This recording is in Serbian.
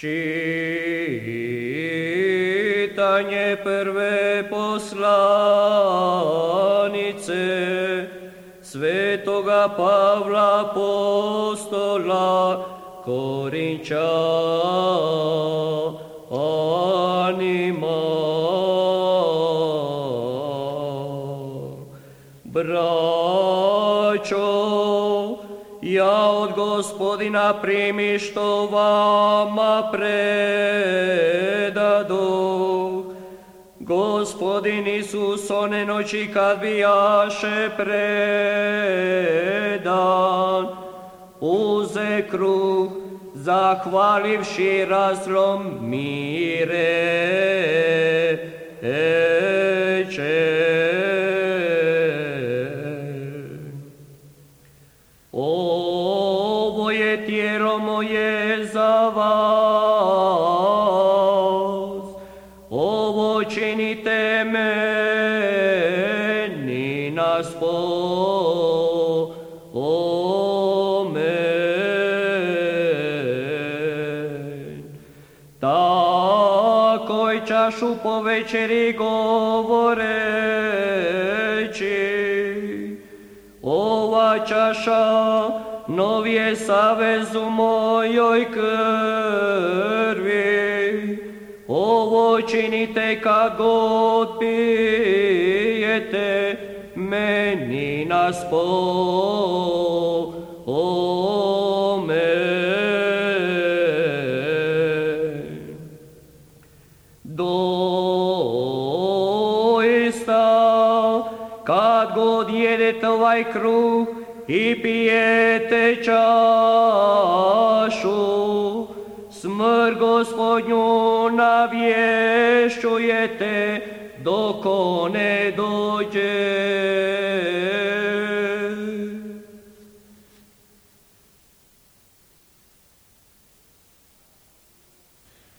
Čitanje prve poslanice Svetoga Pavla apostola Korinčanima. Braćo, ja od Gospodina primi što vama predadoh. Gospodin Isus one noći kad bijaše predan, uze kruh, zahvalivši razlomireće. Ovo je tijelo moje za vas, ovo činite meni na spomen. Tako i čašu po večeri govoreći, ova čaša novi je savez u mojoj krvi. Ovo činite kad god pijete meni na spomen. Doista, kad god jedete ovaj kruh i pijete čašu, smrt Gospodnju navješćujete dok on ne dođe.